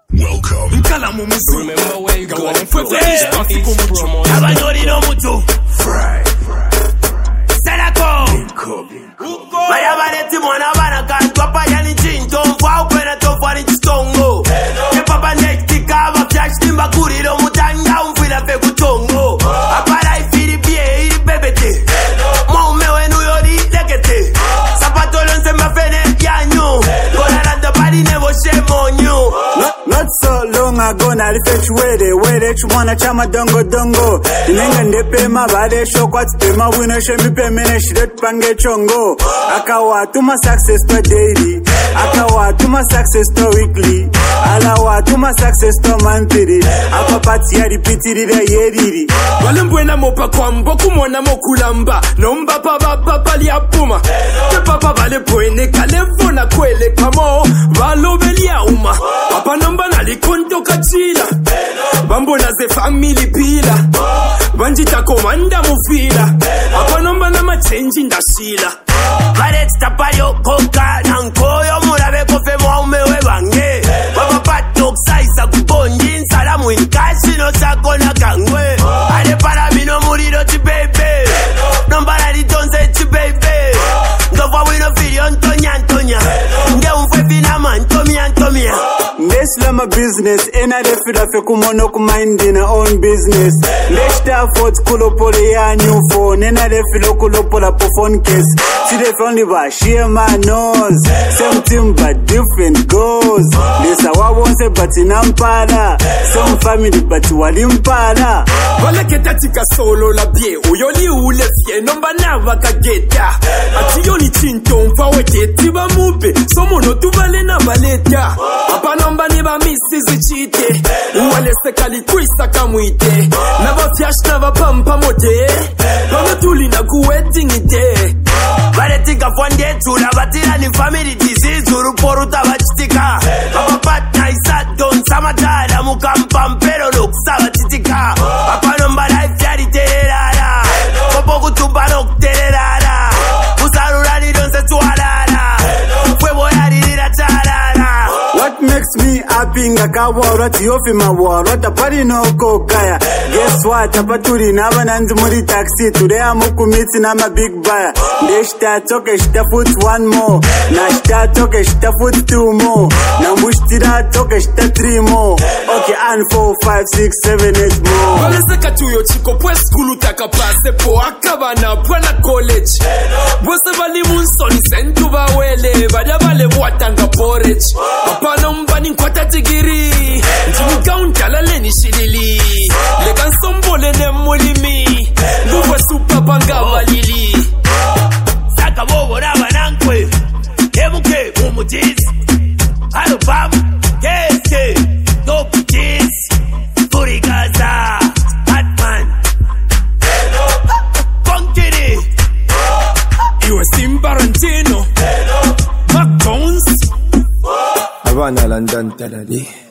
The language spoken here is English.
Welcome. Remember where you go. It's promo. Abanyori no mutu. Fry. Senako. Incognito. Mwana bana kantu apayani chinto. Mfwa upena tofwani chistongo. Kepapa nektika mafyash timba kuriro mutanga umfila fe kutongo. Apara ifiri bie iri bebete. Maumewe nuyori lekete. Sapato lonse mafene yanyo. Gona randa bari nevo shemonyo. Not so long ago, na refresh wede chumwana chama dongo. Inenga ndepe mabade shokwat tema wino shemi pemene shidet pange chongo. Akawa tuma success to daily. Akawa tuma success to weekly. Alawa tuma success to monthly. Apa pati ya repeatiri da yeriri. Walembwena mopa kwambo kumona mokulamba. Nomba papa pali apuma. Ke papa vale poene kalevona kwele kamo. Valobelia uma. Papa nomba nalikonto kachila. Bambo na ze family pila. Banjita komanda mufila. Papa nomba na machenji ndashila. Valet tapayo koka nankoyo murabe kofe mwaumewe bange. Papa patok saisa kubonji nsalamu inkashi no sako na kangwe. Ade para mino muriro chibebe. Nombara litonze chibebe. Ndova wino video Antonia. Nge umfwe fina mantomia. Ndeshla ma business, ena defida fe kumono kumind na own business. Ndeshta fort kulopole ya new phone, ena defilo kulopola po phone case. See the only ba share my nose. Same team but different goals. Lesa wa wonse but inampala. Some family but walimpala. Wale ketatika solo la bie, uyoli ule fie, nomba na wakageta. Ati yoni chinto mfa weketi ba mupe, somo no tuvale na valeta. Papa nomba niba misi zichite, uwale sekali kwisa kamwite. Nava fyash nava pampa mote, pama tuli na kuweting ite. Varetika fwande chura batira ni family disease uruporu tabachitika. Papa patna isa don samatara mukampampero no kusaba chitika. Papa nomba life yari tererara. Popo kutumba no kutererara. Usarura ni donse tuarara. Fuego yari nira charara. What makes me happy ngakawara tiyofi mawara tapari no kokaya. Guess what? Tapaturi naba nanzi muri taxi. Today I'm ukumiti na ma big buyer. Ndeshta toke shita foot one more. Na shita toke shita foot two more. Na mbushitira toke shita three more. Okay, and 4, 5, 6, 7, 8 more. Wale seka tuyo chiko pwe skulu taka pase po akabana pwana college. Bwese bali munsoni sentu bawele. Bada bale watanga porridge. Papa nomba ni nkwata tigiri. Njimuka untalale ni shilili. Lega nsombole ne mulimi. Nguwe supa panga walili. Saka bobo na banankwe. Emuke mumutizi. Halo papu. Kese. Dope cheese. Furigaza. Batman. Funkini. Iwe Simbarantino. McDonald's. Havana, London, Tel Aviv.